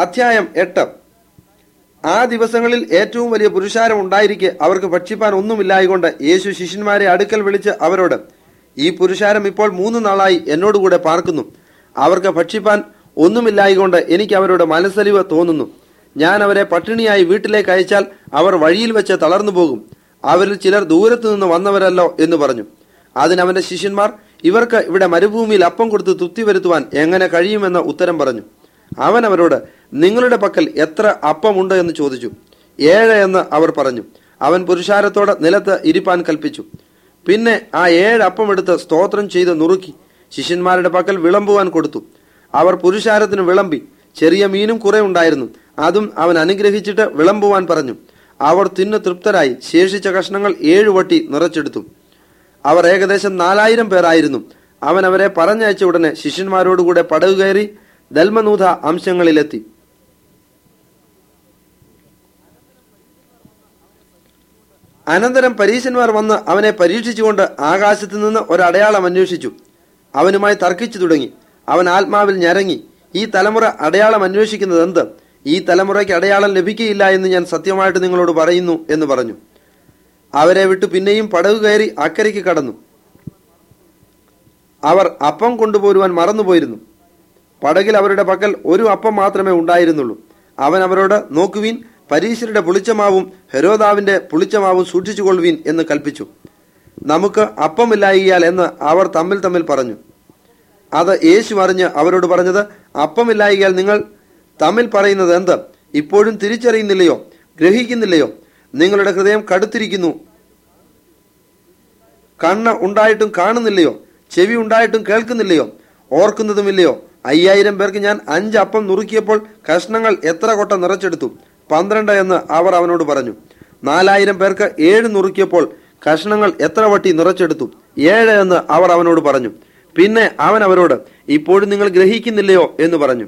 അധ്യായം 8. ആ ദിവസങ്ങളിൽ ഏറ്റവും വലിയ പുരുഷാരം ഉണ്ടായിരിക്കെ അവർക്ക് ഭക്ഷിപ്പാൻ ഒന്നുമില്ലായകൊണ്ട് യേശു ശിഷ്യന്മാരെ അടുക്കൽ വിളിച്ച് അവരോട്, ഈ പുരുഷാരം ഇപ്പോൾ 3 നാളായി എന്നോടുകൂടെ പാർക്കുന്നു. അവർക്ക് ഭക്ഷിപ്പാൻ ഒന്നുമില്ലായകൊണ്ട് എനിക്ക് അവരോട് മനസ്സലിവ് തോന്നുന്നു. ഞാൻ അവരെ പട്ടിണിയായി വീട്ടിലേക്ക് അയച്ചാൽ അവർ വഴിയിൽ വെച്ച് തളർന്നു പോകും. അവരിൽ ചിലർ ദൂരത്തു നിന്ന് വന്നവരല്ലോ എന്ന് പറഞ്ഞു. അതിനവന്റെ ശിഷ്യന്മാർ, ഇവർക്ക് ഇവിടെ മരുഭൂമിയിൽ അപ്പം കൊടുത്ത് തൃപ്തി വരുത്തുവാൻ എങ്ങനെ കഴിയുമെന്ന് ഉത്തരം പറഞ്ഞു. അവൻ അവരോട്, നിങ്ങളുടെ പക്കൽ എത്ര അപ്പമുണ്ട് എന്ന് ചോദിച്ചു. 7 എന്ന് അവർ പറഞ്ഞു. അവൻ പുരുഷാരത്തോട് നിലത്ത് ഇരിപ്പാൻ കൽപ്പിച്ചു. പിന്നെ ആ 7 അപ്പം എടുത്ത് സ്തോത്രം ചെയ്ത് നുറുക്കി ശിഷ്യന്മാരുടെ പക്കൽ വിളമ്പുവാൻ കൊടുത്തു. അവർ പുരുഷാരത്തിന് വിളമ്പി. ചെറിയ മീനും കുറെ ഉണ്ടായിരുന്നു. അതും അവൻ അനുഗ്രഹിച്ചിട്ട് വിളമ്പുവാൻ പറഞ്ഞു. അവർ തിന്നു തൃപ്തരായി. ശേഷിച്ച കഷ്ണങ്ങൾ 7 വട്ടി നിറച്ചെടുത്തു. അവർ ഏകദേശം 4000 പേരായിരുന്നു. അവൻ അവരെ പറഞ്ഞയച്ച ഉടനെ ശിഷ്യന്മാരോടുകൂടെ പടകു കയറി ദൽമനൂഥ അംശങ്ങളിലെത്തി. അനന്തരം പരീശന്മാർ വന്ന് അവനെ പരീക്ഷിച്ചുകൊണ്ട് ആകാശത്തു നിന്ന് ഒരടയാളം അന്വേഷിച്ചു. അവനുമായി തർക്കിച്ചു തുടങ്ങി. അവൻ ആത്മാവിൽ ഞരങ്ങി, ഈ തലമുറ അടയാളം അന്വേഷിക്കുന്നത് എന്ത്? ഈ തലമുറയ്ക്ക് അടയാളം ലഭിക്കുകയില്ല എന്ന് ഞാൻ സത്യമായിട്ട് നിങ്ങളോട് പറയുന്നു എന്ന് പറഞ്ഞു. അവരെ വിട്ടു പിന്നെയും പടകു കയറി അക്കരയ്ക്ക് കടന്നു. അവർ അപ്പം കൊണ്ടുപോരുവാൻ മറന്നുപോയിരുന്നു. പടകിൽ അവരുടെ പക്കൽ ഒരു അപ്പം മാത്രമേ ഉണ്ടായിരുന്നുള്ളൂ. അവൻ അവരോട്, നോക്കുവീൻ, പരീശരുടെ പുളിച്ചമാവും ഹെരോദാവിന്റെ പുളിച്ചമാവും സൂക്ഷിച്ചുകൊള്ളുവീൻ എന്ന് കൽപ്പിച്ചു. നമുക്ക് അപ്പമില്ലായികയാൽ എന്ന് അവർ തമ്മിൽ തമ്മിൽ പറഞ്ഞു. അത് യേശു അറിഞ്ഞ് അവരോട് പറഞ്ഞത്, അപ്പമില്ലായികയാൽ നിങ്ങൾ തമ്മിൽ പറയുന്നത് എന്ത്? ഇപ്പോഴും തിരിച്ചറിയുന്നില്ലയോ? ഗ്രഹിക്കുന്നില്ലയോ? നിങ്ങളുടെ ഹൃദയം കടുത്തിരിക്കുന്നു. കണ്ണ് ഉണ്ടായിട്ടും കാണുന്നില്ലയോ? ചെവി ഉണ്ടായിട്ടും കേൾക്കുന്നില്ലയോ? ഓർക്കുന്നതുമില്ലയോ? 5000 പേർക്ക് ഞാൻ 5 അപ്പം നുറുക്കിയപ്പോൾ കഷ്ണങ്ങൾ എത്ര കൊട്ട നിറച്ചെടുത്തു? 12 എന്ന് അവർ അവനോട് പറഞ്ഞു. 4000 പേർക്ക് 7 നുറുക്കിയപ്പോൾ കഷ്ണങ്ങൾ എത്ര വട്ടി നിറച്ചെടുത്തു? 7 എന്ന് അവർ അവനോട് പറഞ്ഞു. പിന്നെ അവൻ അവരോട്, ഇപ്പോഴും നിങ്ങൾ ഗ്രഹിക്കുന്നില്ലയോ എന്ന് പറഞ്ഞു.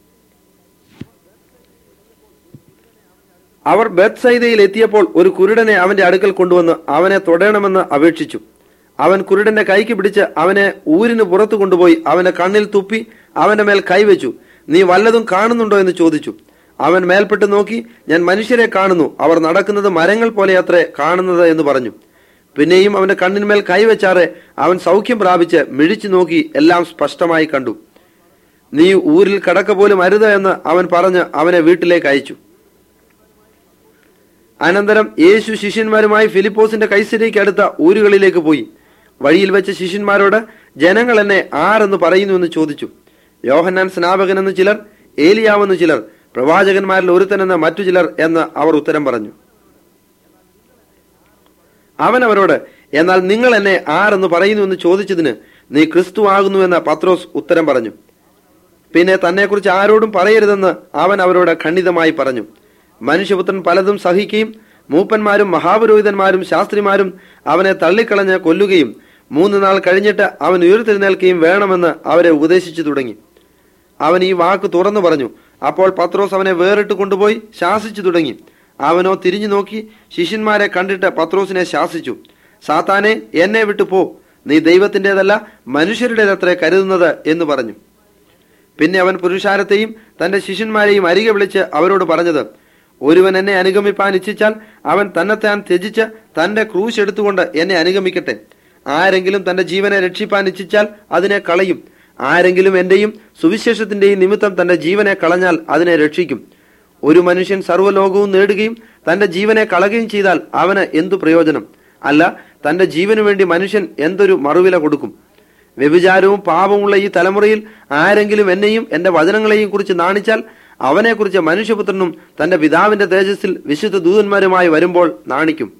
അവർ ബേത്സയിദയിൽ എത്തിയപ്പോൾ ഒരു കുരുടനെ അവന്റെ അടുക്കൽ കൊണ്ടുവന്ന് അവനെ തൊടണമെന്ന് അപേക്ഷിച്ചു. അവൻ കുരുടന്റെ കൈക്ക് പിടിച്ച് അവനെ ഊരിന് പുറത്തു കൊണ്ടുപോയി അവന്റെ കണ്ണിൽ തുപ്പി അവന്റെ മേൽ കൈവച്ചു. നീ വല്ലതും കാണുന്നുണ്ടോ എന്ന് ചോദിച്ചു. അവൻ മേൽപ്പെട്ട് നോക്കി, ഞാൻ മനുഷ്യരെ കാണുന്നു, അവർ നടക്കുന്നത് മരങ്ങൾ പോലെ അത്രേ കാണുന്നത് എന്ന് പറഞ്ഞു. പിന്നെയും അവന്റെ കണ്ണിന്മേൽ കൈവച്ചാറെ അവൻ സൗഖ്യം പ്രാപിച്ച് മിഴിച്ചു നോക്കി എല്ലാം സ്പഷ്ടമായി കണ്ടു. നീ ഊരിൽ കടക്ക പോലും അരുത് എന്ന് അവൻ പറഞ്ഞ് അവനെ വീട്ടിലേക്ക് അയച്ചു. അനന്തരം യേശു ശിഷ്യന്മാരുമായി ഫിലിപ്പോസിന്റെ കൈസര്യയ്ക്ക് അടുത്ത ഊരുകളിലേക്ക് പോയി. വഴിയിൽ വെച്ച് ശിഷ്യന്മാരോട്, ജനങ്ങൾ എന്നെ ആരെന്ന് പറയുന്നു എന്ന് ചോദിച്ചു. യോഹന്നാൻ സ്നാപകനെന്ന് ചിലർ, ഏലിയാവെന്ന് ചിലർ, പ്രവാചകന്മാരിൽ ഒരുത്തനെന്ന് മറ്റു ചിലർ എന്ന് അവർ ഉത്തരം പറഞ്ഞു. അവൻ അവരോട്, എന്നാൽ നിങ്ങൾ എന്നെ ആരെന്ന് പറയുന്നു എന്ന് ചോദിച്ചതിന്, നീ ക്രിസ്തു ആകുന്നു എന്ന് പത്രോസ് ഉത്തരം പറഞ്ഞു. പിന്നെ തന്നെക്കുറിച്ച് ആരോടും പറയരുതെന്ന് അവൻ അവരോട് ഖണ്ഡിതമായി പറഞ്ഞു. മനുഷ്യപുത്രൻ പലതും സഹിക്കുകയും മൂപ്പന്മാരും മഹാപുരോഹിതന്മാരും ശാസ്ത്രിമാരും അവനെ തള്ളിക്കളഞ്ഞ് കൊല്ലുകയും 3 നാൾ കഴിഞ്ഞിട്ട് അവൻ ഉയർത്തെഴുന്നേൽക്കുകയും വേണമെന്ന് അവരെ ഉപദേശിച്ചു തുടങ്ങി. അവൻ ഈ വാക്ക് തുറന്നു പറഞ്ഞു. അപ്പോൾ പത്രോസ് അവനെ വേറിട്ട് കൊണ്ടുപോയി ശാസിച്ചു തുടങ്ങി. അവനോ തിരിഞ്ഞു നോക്കി ശിഷ്യന്മാരെ കണ്ടിട്ട് പത്രോസിനെ ശാസിച്ചു. സാത്താനെ, എന്നെ വിട്ടു പോ, നീ ദൈവത്തിൻ്റെതല്ല മനുഷ്യരുടേതത്രേ കരുതുന്നത് എന്ന് പറഞ്ഞു. പിന്നെ അവൻ പുരുഷാരത്തെയും തന്റെ ശിഷ്യന്മാരെയും അരികെ വിളിച്ച് അവരോട് പറഞ്ഞത്, ഒരുവൻ എന്നെ അനുഗമിപ്പാൻ ഇച്ഛിച്ചാൽ അവൻ തന്നെത്താൻ ത്യജിച്ച് തന്റെ ക്രൂശ് എടുത്തുകൊണ്ട് എന്നെ അനുഗമിക്കട്ടെ. ആരെങ്കിലും തന്റെ ജീവനെ രക്ഷിപ്പാൻ ഇച്ഛിച്ചാൽ അതിനെ കളയും. ആരെങ്കിലും എന്റെയും സുവിശേഷത്തിന്റെയും നിമിത്തം തന്റെ ജീവനെ കളഞ്ഞാൽ അതിനെ രക്ഷിക്കും. ഒരു മനുഷ്യൻ സർവ്വലോകവും നേടുകയും തന്റെ ജീവനെ കളയുകയും ചെയ്താൽ അവന് എന്തു പ്രയോജനം? അല്ല, തന്റെ ജീവനു വേണ്ടി മനുഷ്യൻ എന്തൊരു മറുവില കൊടുക്കും? വ്യഭിചാരവും പാപമുള്ള ഈ തലമുറയിൽ ആരെങ്കിലും എന്നെയും എന്റെ വചനങ്ങളെയും കുറിച്ച് നാണിച്ചാൽ അവനെക്കുറിച്ച് മനുഷ്യപുത്രനും തന്റെ പിതാവിന്റെ തേജസ്സിൽ വിശുദ്ധ ദൂതന്മാരുമായി വരുമ്പോൾ നാണിക്കും.